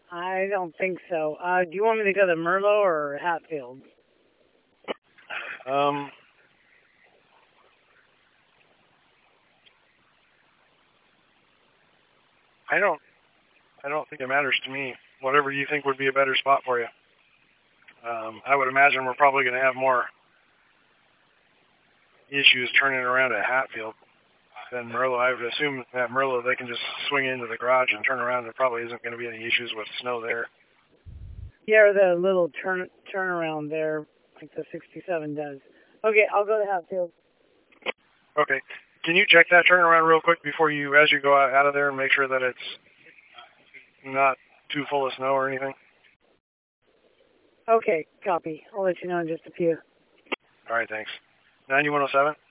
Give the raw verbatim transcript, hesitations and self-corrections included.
I don't think so. Uh, do you want me to go to Merlot or Hatfield? Um, I don't, I don't think it matters to me. Whatever you think would be a better spot for you. Um, I would imagine we're probably going to have more issues turning around at Hatfield than Merlot. I would assume at Merlot they can just swing into the garage and turn around. There probably isn't going to be any issues with snow there. Yeah, or the little turn turnaround there, like the sixty-seven does. Okay, I'll go to Hatfield. Okay. Can you check that turnaround real quick before you, as you go out, out of there, and make sure that it's not too full of snow or anything? Okay, copy. I'll let you know in just a few. All right, thanks. ninety-one oh seven?